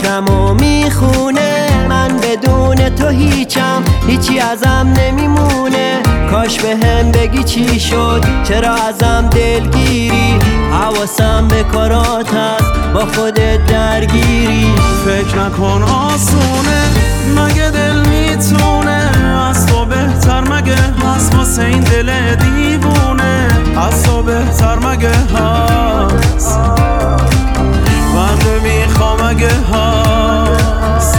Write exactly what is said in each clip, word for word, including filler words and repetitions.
فکرم و میخونه، من بدون تو هیچم، هیچی ازم نمیمونه. کاش به هم بگی چی شد، چرا ازم دلگیری، حواسم به کارات هست، با خودت درگیری. فکر نکن آسونه، مگه دل میتونه از تو بهتر مگه هست واسه این دل دیوونه؟ از تو بهتر مگه هست من نمیخوام مگه هست؟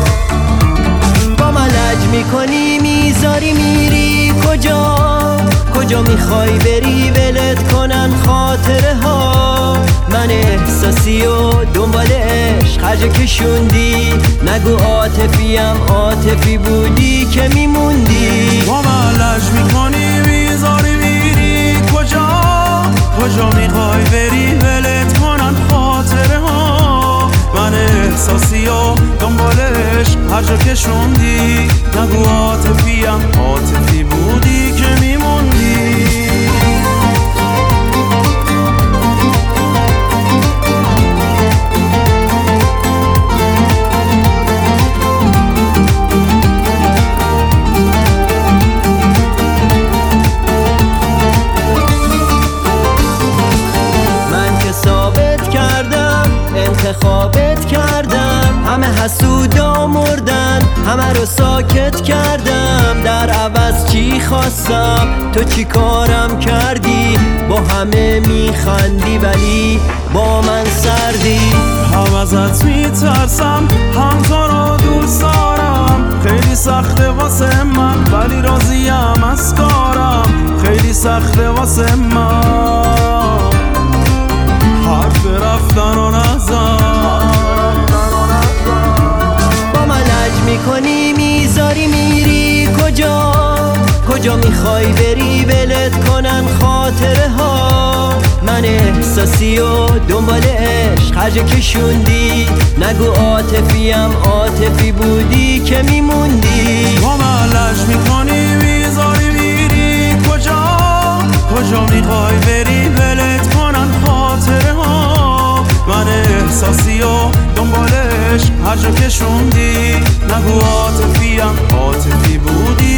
با من لج میکنی میذاری میری کجا؟ کجا میخوای بری ولت کنن خاطره ها؟ من احساسی و دنبال عشق هرجا کشوندی، نگو عاطفیم عاطفی بودی که میموندی. با من لج میکنی میذاری میری کجا؟ کجا میخوای بری ولت کنن خاطره ها؟ من احساسی و دنبال عشق هرجا کشوندی، نگو عاطفیم عاطفی بودی که میموندی. انتخابت کردم، همه حسودا مردن، همه رو ساکت کردم. در عوض چی خواستم، تو چی کارم کردی؟ با همه میخندی ولی با من سردی. هم ازت میترسم هم تو رو دوست دارم، خیلی سخته واسه من ولی راضیم از کارم. خیلی سخته واسه من حرف رفتن و نزن. با من لج میکنی میذاری میری کجا؟ کجا میخوای بری ولت کنن خاطره ها؟ من احساسی و دنبال عشق هرجا کشوندی، نگو عاطفیم عاطفی بودی که میموندی. با من لج میکنی میذاری میری کجا؟ کجا میخوای بری ولت کنن خاطره ها؟ من احساسی و دنبال عشق هرجا کشوندی، نگو عاطفیم عاطفی بودی